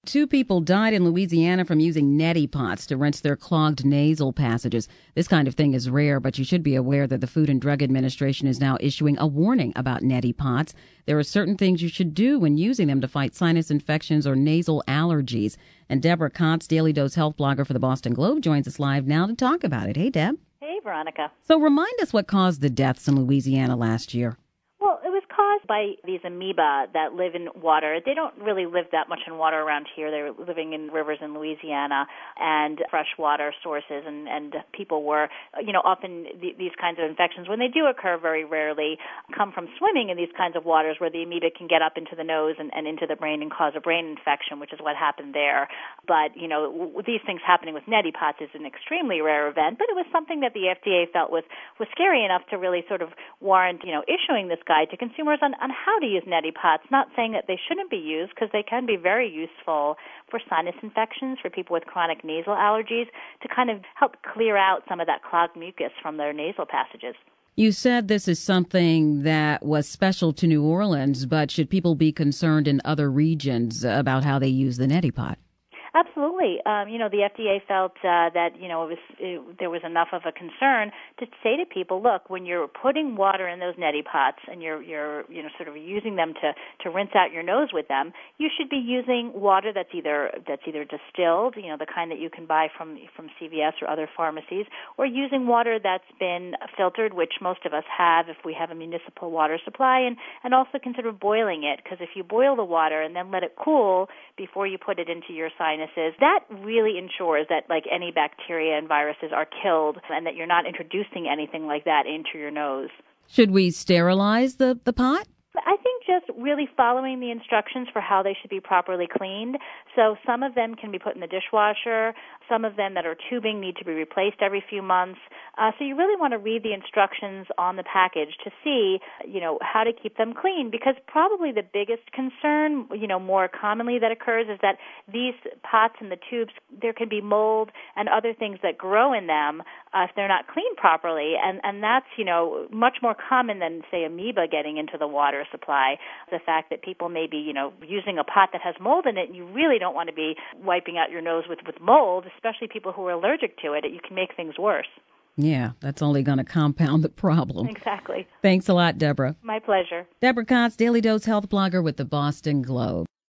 Two people died in Louisiana from using neti pots to rinse their clogged nasal passages. This kind of thing is rare, but you should be aware that the Food and Drug Administration is now issuing a warning about neti pots. There are certain things you should do when using them to fight sinus infections or nasal allergies. And Deborah Kotz, Daily Dose health blogger for the Boston Globe, joins us live now to talk about it. Hey, Deb. Hey, Veronica. So remind us what caused the deaths in Louisiana last year. Well, it was caused by these amoeba that live in water. They don't really live that much in water around here. They're living in rivers in Louisiana and freshwater sources, and people were, often these kinds of infections, when they do occur, very rarely come from swimming in these kinds of waters where the amoeba can get up into the nose and into the brain and cause a brain infection, which is what happened there. But, these things happening with neti pots is an extremely rare event, but it was something that the FDA felt was scary enough to really sort of warrant, issuing this guide to consumers on how to use neti pots, not saying that they shouldn't be used because they can be very useful for sinus infections, for people with chronic nasal allergies, to kind of help clear out some of that clogged mucus from their nasal passages. You said this is something that was special to New Orleans, but should people be concerned in other regions about how they use the neti pot? Absolutely. The FDA felt that, there was enough of a concern to say to people, look, when you're putting water in those neti pots and you're sort of using them to rinse out your nose with them, you should be using water that's either distilled, the kind that you can buy from CVS or other pharmacies, or using water that's been filtered, which most of us have if we have a municipal water supply, and also consider boiling it, because if you boil the water and then let it cool before you put it into your sinuses, that really ensures that any bacteria and viruses are killed and that you're not introducing anything like that into your nose. Should we sterilize the pot? I think just really following the instructions for how they should be properly cleaned. So some of them can be put in the dishwasher. Some of them that are tubing need to be replaced every few months. So you really want to read the instructions on the package to see, how to keep them clean, because probably the biggest concern, more commonly that occurs is that these pots and the tubes, there can be mold and other things that grow in them if they're not cleaned properly. And that's, much more common than, say, amoeba getting into the water supply. The fact that people may be, using a pot that has mold in it, and you really don't want to be wiping out your nose with mold, especially people who are allergic to it. You can make things worse. Yeah, that's only going to compound the problem. Exactly. Thanks a lot, Deborah. My pleasure. Deborah Kotz, Daily Dose health blogger with the Boston Globe.